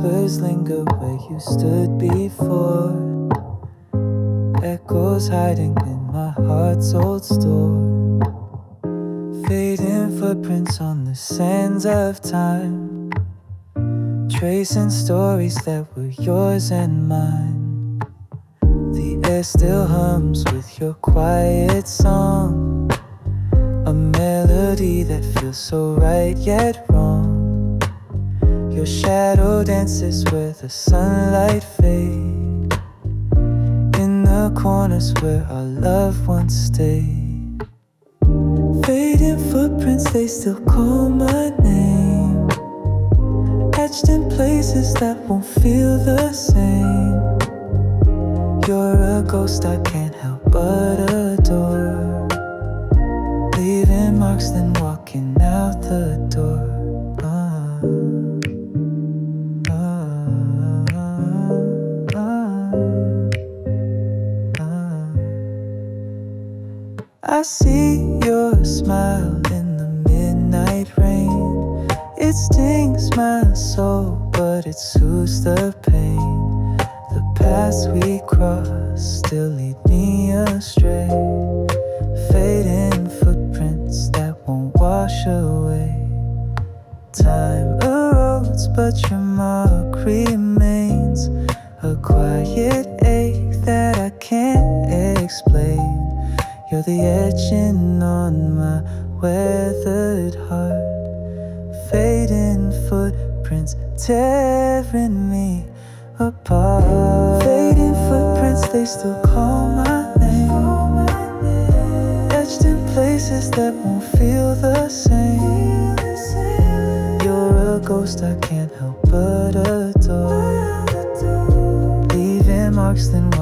whispers linger where you stood before. Echoes hiding in my heart's old store. Fading footprints on the sands of time, tracing stories that were yours and mine. The air still hums with your quiet song, a melody that feels so right yet wrong. Your shadow dances where the sunlight fades, in the corners where our love once stayed. Fading footprints, they still call my name, etched in places that won't feel the same. You're a ghost I can't help but adore, leaving marks then walking out the door. I see your smile in the midnight rain. It stings my soul, but it soothes the pain. The paths we cross still lead me astray, fading footprints that won't wash away. Time erodes, but your mark remains, a quiet ache that I can't explain. You're the etching on my weathered heart, fading footprints tearing me apart. Fading footprints, they still call my name, etched in places that won't feel the same. You're a ghost I can't help but adore, leaving marks then